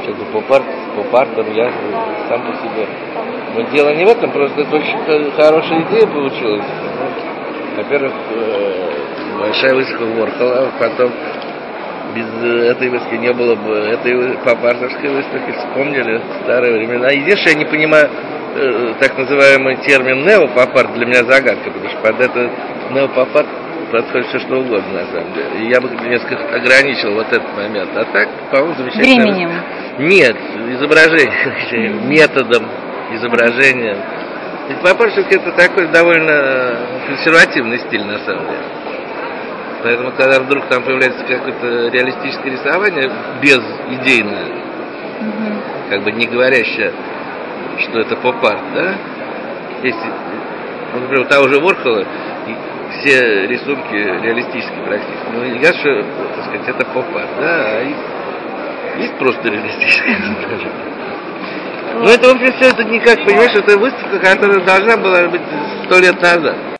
Что это поп-артом я сам по себе. Но дело не в этом, просто это очень хорошая идея получилась. Во-первых, большая выставка Ворхола, потом без этой выставки не было бы этой поп-артовской выставки, вспомнили старые времена. Единственное, я не понимаю так называемый термин неопоп-арт, для меня загадка, потому что под это неопоп-арт подходит все что угодно, на самом деле. И я бы несколько ограничил вот этот момент. А так, по-моему, замечательно. Временем? Нет, изображением, методом изображения. Ведь поп-арт все-таки это такой довольно консервативный стиль, на самом деле. Поэтому, когда вдруг там появляется какое-то реалистическое рисование, безидейное, как бы не говорящее, что это поп-арт, да? Есть, например, у того же Ворхола все рисунки реалистические практически. Ну, не кажется, что, так сказать, это поп-арт, да? А есть просто реалистическое изображение. Но это, в общем, все это никак, понимаешь, это выставка, которая должна была быть 100 лет назад.